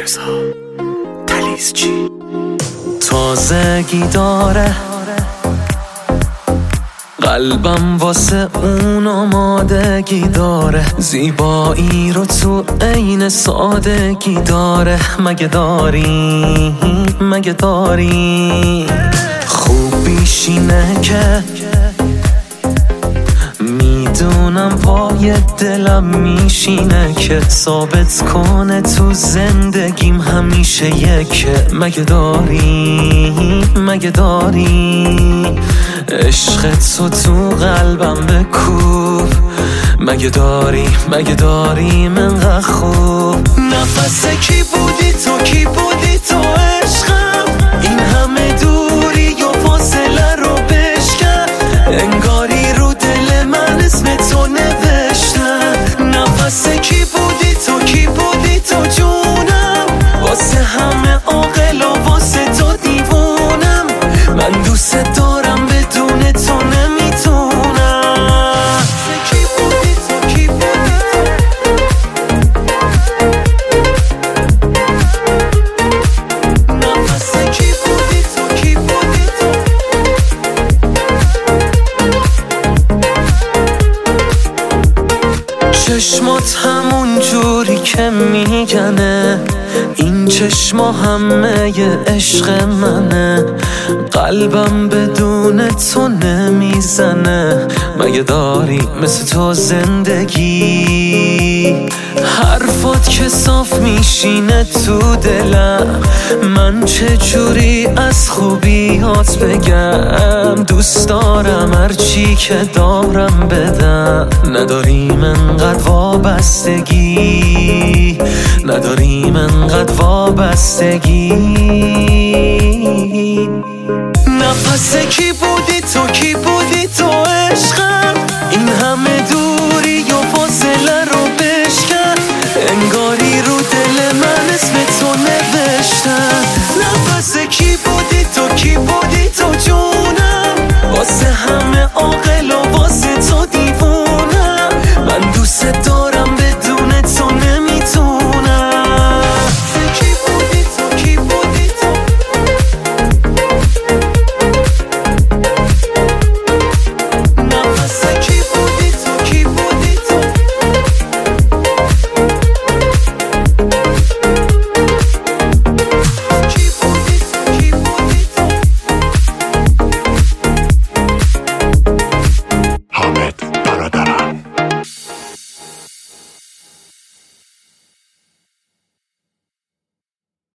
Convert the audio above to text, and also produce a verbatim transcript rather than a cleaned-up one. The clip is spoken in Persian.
رضا تلیزچی تازگی داره قلبم واسه اون آمادگی داره، زیبایی رو تو عین سادگی داره. مگه داری مگه داری خوبیش اینه که میدونم پای دلم میشینه که ثابت کنه تو زندگیم همیشه یکه. مگه داری مگه داری عشق تو تو قلبم بکوب. مگه داری مگه داری منقدر خوب. نفس کی بودی تو کی بودی تو عشقم، این همه دوری و فاصله رو بشکن، انگاری رو دل من اسم تو نوشتن. نفس کی بودی تو کی بودی تو جونم، واسه همه عاقل و واسه تو دیوونم. من دوست دارم بدون تو نمیتونم. کی بودی تو کی بودی تو، نفس کی بودی تو کی بودی تو. چشمات همون جوری که میگنه، این چشما همه ی عشق منه. قلبم بدون تو نمیزنه. مگه داری مثل تو زندگی، حرفات که صاف میشینه تو دلم. من چه جوری از خوبیات بگم، دوست دارم هرچی که دارم بدم. نداریم انقدر وابستگی، نداریم انقدر وابستگی. نفس کی بودی تو کی بودی